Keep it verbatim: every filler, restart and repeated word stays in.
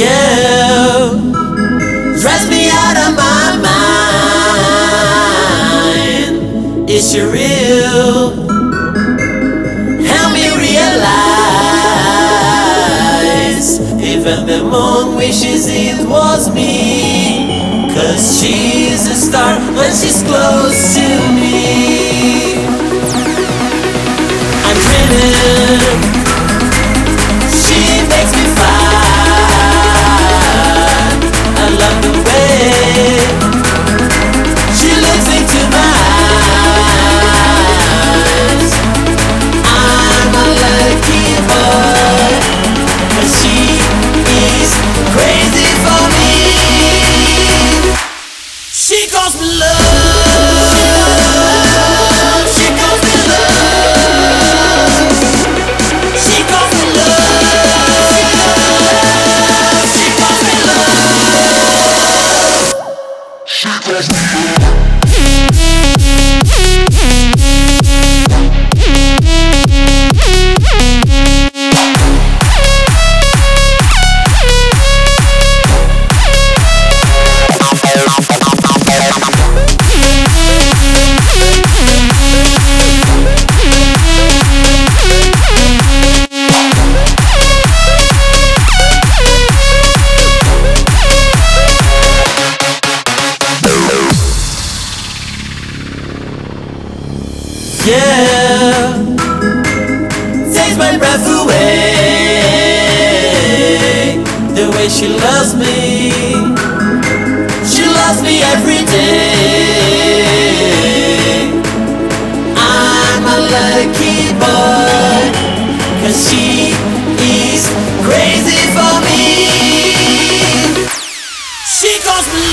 Yeah, drives me out of my mind. Is she real? Help me realize, even the moon wishes it was me, 'cause she's a star when she's close to me. I'm dreaming, she makes me fine. I love the way she looks into my eyes. I'm a lucky boy, 'cause she is crazy for me. She calls me love. She calls me love. She calls me love. She calls me love. She calls me love. Yeah, takes my breath away. The way she loves me, she loves me every day. I'm a lucky boy, 'cause she is crazy for me. She calls me